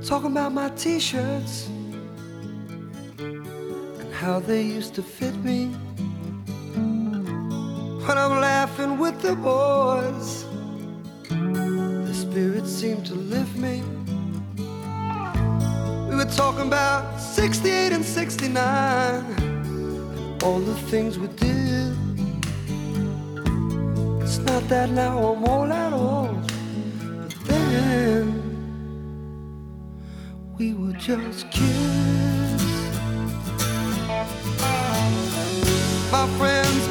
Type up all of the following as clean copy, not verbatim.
talking about my t-shirts and how they used to fit me. When I'm laughing with the boys, the spirits seem to lift me. We were talking about 68 and 69, all the things we did. It's not that now I'm all at all, but then we were just kids. My friends,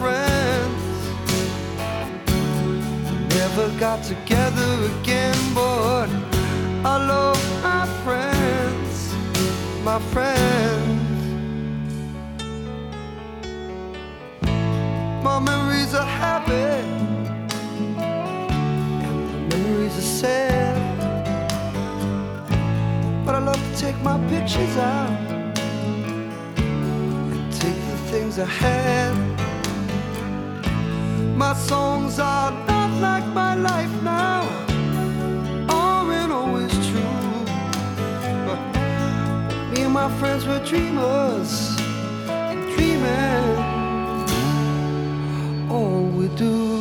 never got together again, but I love my friends, my friends. My memories are happy, and my memories are sad, but I love to take my pictures out and take the things I had. My songs are not like my life now, aren't always true, but me and my friends were dreamers, and dreaming all we do.